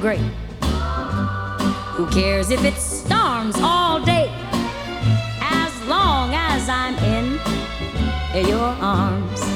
great. Who cares if it storms all day, as long as I'm in your arms?